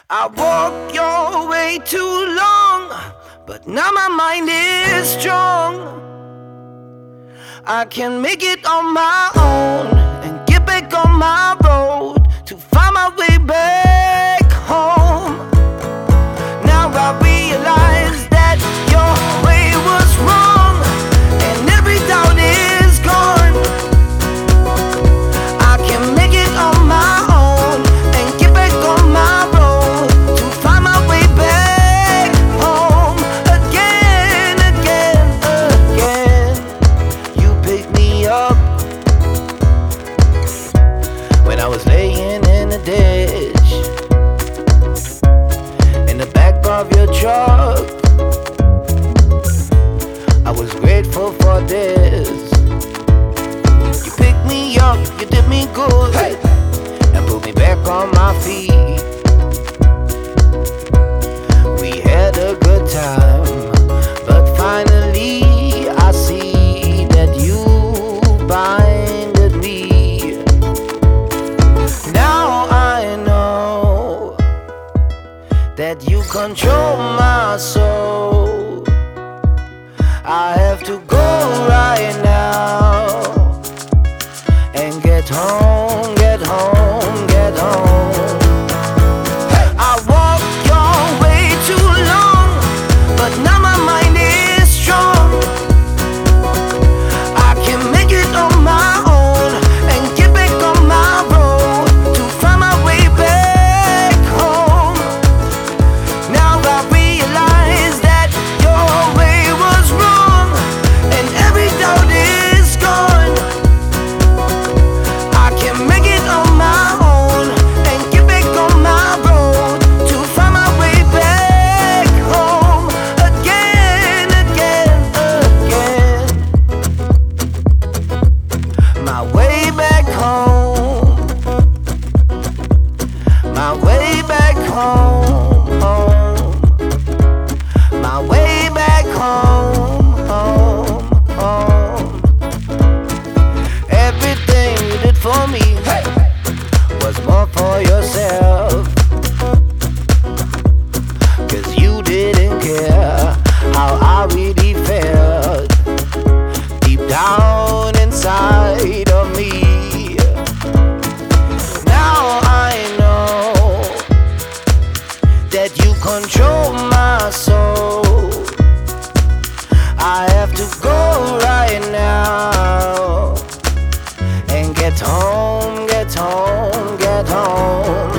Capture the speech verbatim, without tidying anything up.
I walked your way too long, but now my mind is strong. I can make it on my own and get back on my road to find my way back home. Now I realize that your way was wrong and every doubt is gone. I can make it on my own and get back on my road to find my way back home again, again, again. You picked me up when I was laying in the ditch, in the back of your truck. I was grateful for this. You picked me up, you did me good, hey, and put me back on my feet. We had a good time, but finally I see that you blinded me. Now I know that you control my soul. I have to go right now and get home, get home, get home. I walked your way too long, but now my mind is strong. I can make it on my own and get back on my road to find my way back home. Now I realize that your way was wrong and every doubt is gone. I can make it on my own and get back on my road to find my way back home again, again, again. My way back home, my way back home, home. My way back home, home, home. Everything you did for me, hey, was more for yourself. Cause you didn't care how I really felt deep down inside of me. Now I know that you control my soul. I have to go right now and get home, get home, get home.